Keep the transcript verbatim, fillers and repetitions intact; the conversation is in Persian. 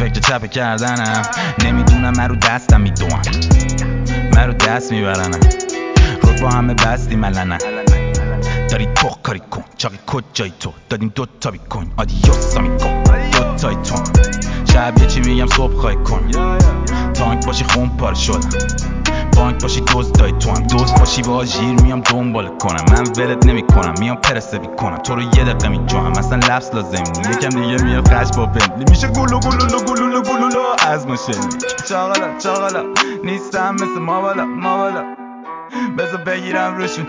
فکر چپ کردنم، نمیدونم من رو دستم میدونم، من رو دست میبرنم، رود با همه بستی ملنه، داری تو کاری کن، چاقی کجایی تو، دادیم دوتا بیکن، آدیوسا میکن دوتای تو، شب یه چی میگم صبح خواهی کن، تانک باشی خون پاره شدم، بانک باشی دوز دای تو هم، دوز باشی با جیر میام دنبال کنم، من ولت نمی کنم، میام پرسه بی کنم، تو رو یه دقیقه می جوام، مثلا لفظ لازم نی، یکم دیگه میاد خش با بندلی، میشه گلو گلولو گلولو گلولو از مشلی، چاقالا چاقالا نیستم مثل ما بالا ما بالا، بذار بگیرم روشون